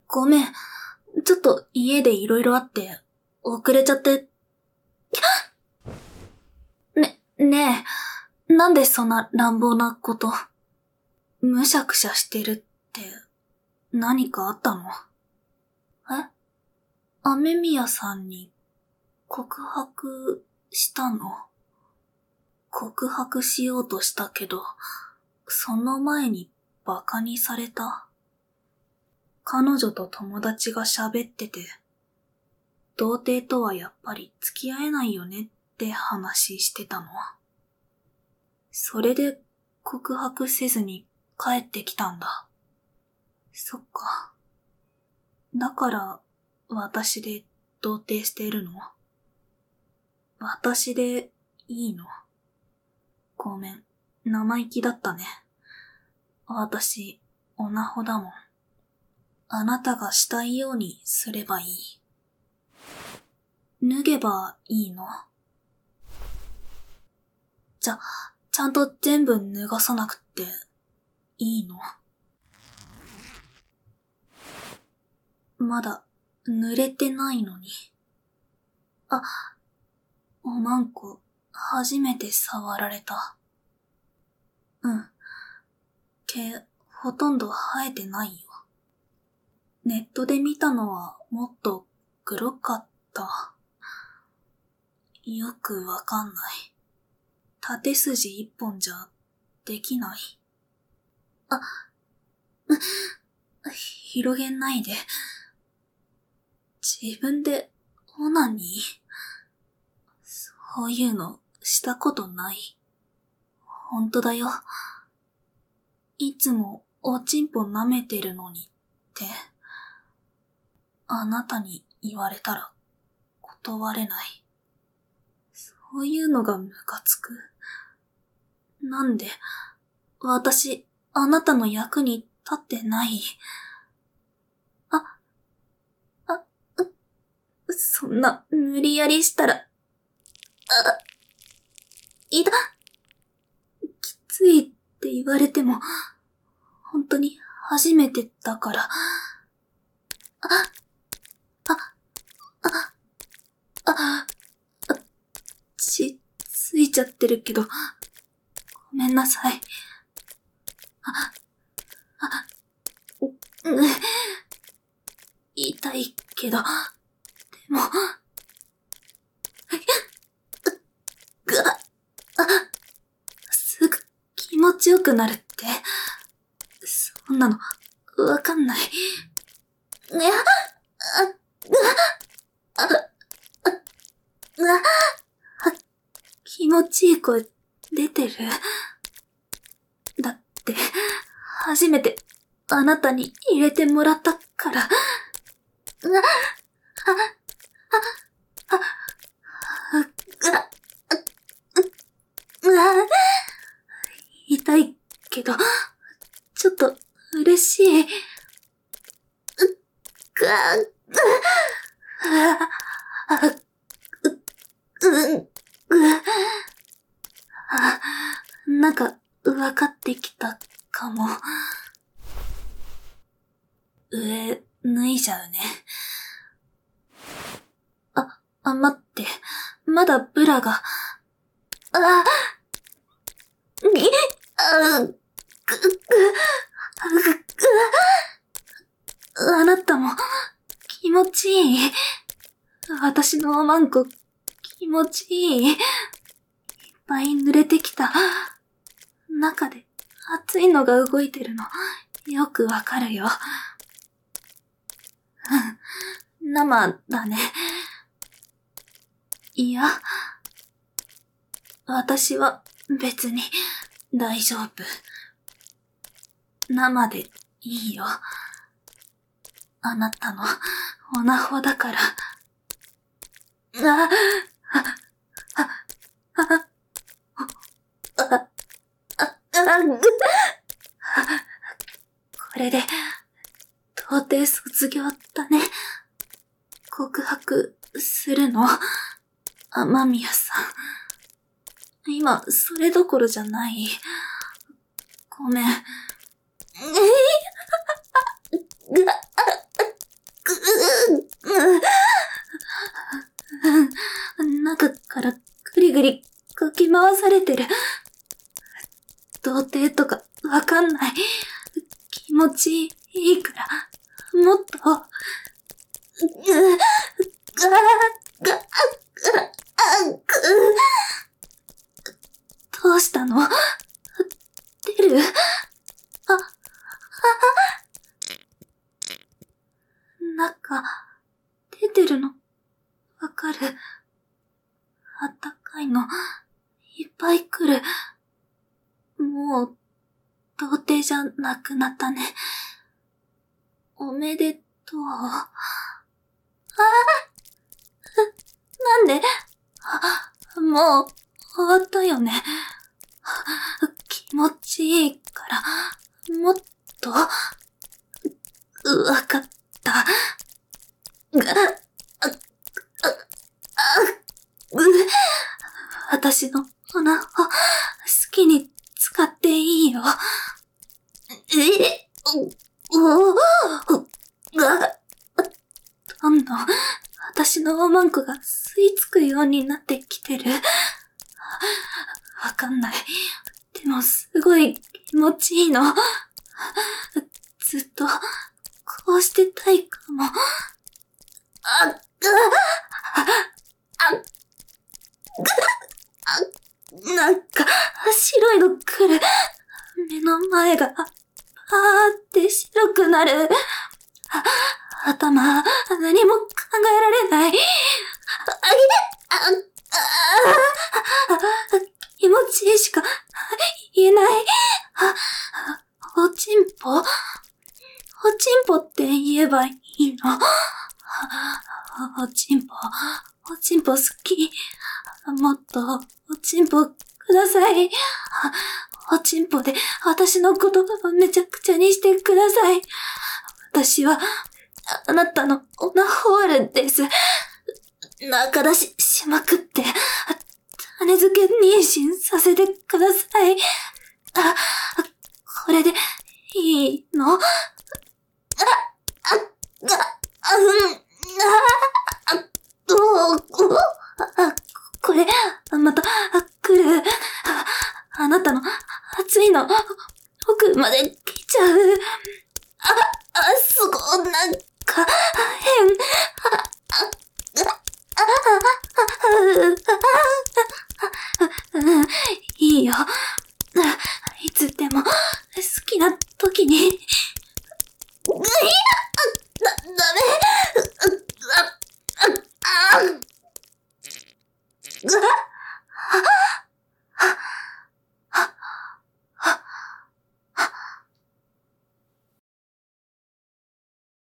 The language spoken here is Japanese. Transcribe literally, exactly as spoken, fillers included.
ごめん。ちょっと家で色々あって、遅れちゃって。ね、ねえ、なんでそんな乱暴なこと。むしゃくしゃしてるって、何かあったの？え？雨宮さんに告白したの？告白しようとしたけど、その前にバカにされた。彼女と友達が喋ってて、童貞とはやっぱり付き合えないよねって話してたの。それで告白せずに帰ってきたんだ。そっか。だから私で童貞してるの？私でいいの？ごめん、生意気だったね。私、オナホだもん。あなたがしたいようにすればいい。脱げばいいの？じゃ、ちゃんと全部脱がさなくていいの？まだ濡れてないのに。あ、おまんこ、初めて触られた。うん。毛、ほとんど生えてないよ。ネットで見たのはもっと黒かった。よくわかんない。縦筋一本じゃできない。あ、広げないで。自分でオナニー？そういうのしたことない。ほんとだよ。いつもおちんぽ舐めてるのにって。あなたに言われたら断れない。そういうのがムカつく。なんで、私、あなたの役に立ってない。あ、あ、う、そんな無理やりしたら、あ、いた。きついって言われても、本当に初めてだから。あ、あ、あ、あ、あ、血ついちゃってるけど、ごめんなさい。あ、あ、う、痛いけど、でも、ぐわ、あ、すぐ気持ちよくなるって。そんなの、わかんない。ね、あ、あ、あ、あ、あ、気持ちいい声出てる？だって、初めてあなたに入れてもらったから。あ、あ、あ、あ、あ、あ、痛いけど、ちょっと嬉しい。くわ、あ、うん、あ、なんか、わかってきたかも。上、脱いじゃうね。あ、あ、待って。まだブラが。あ、ぎ、あ、ぐ、ぐ、ぐ、あなたも、気持ちいい。私のおまんこ、気持ちいい。いっぱい濡れてきた。中で熱いのが動いてるの、よくわかるよ。うん、生だね。いや、私は別に大丈夫。生でいいよ。あなたのオナホだから。あ、あ、あ、あ、あ、あ、あ、ぐ、これで、童貞卒業だね。告白するの？雨宮さん。今、それどころじゃない。ごめん。 されてる。童貞とかわかんない。気持ちいいから、もっと、ぐ、が、が、が、ぐ、どうしたの？出る？あ、あ、なんか、出てるの、わかる。あったかいの、いっぱい来る。もう、童貞じゃなくなったね。おめでとう。ああ、なんで？あ、もう、終わったよね。気持ちいいから、もっと、わかった。が、あ、あ、あ、う、私の鼻を好きに使っていいよ。え、お、お、が、どんどん私のおまんこが吸い付くようになってきてる。わかんない。でもすごい気持ちいいの。ずっとこうしてたいかも。あ、あ、あ、あ、なんか白いの来る。目の前がパーって白くなる。頭、何も考えられない。あ、あ、あ、気持ちいいしか言えない。おちんぽ？おちんぽって言えばいいの？おちんぽ、おちんぽ好き。もっとおちんぽください。おちんぽで私のことめちゃくちゃにしてください。私はあなたのオナホールです。中出ししまくって、種付け妊娠させてください。あ、これでいいの？あ、あ、あ、あ、うん、あ、どう、あ、これ、また、来る。あなたの熱いの、奥まで来ちゃう。あ、あ、すごい、なんか、変。あ、あ、あ、あ、いいよ。いつでも、好きな時に。いや、だ、ダメ。あ、あ、あ、あ、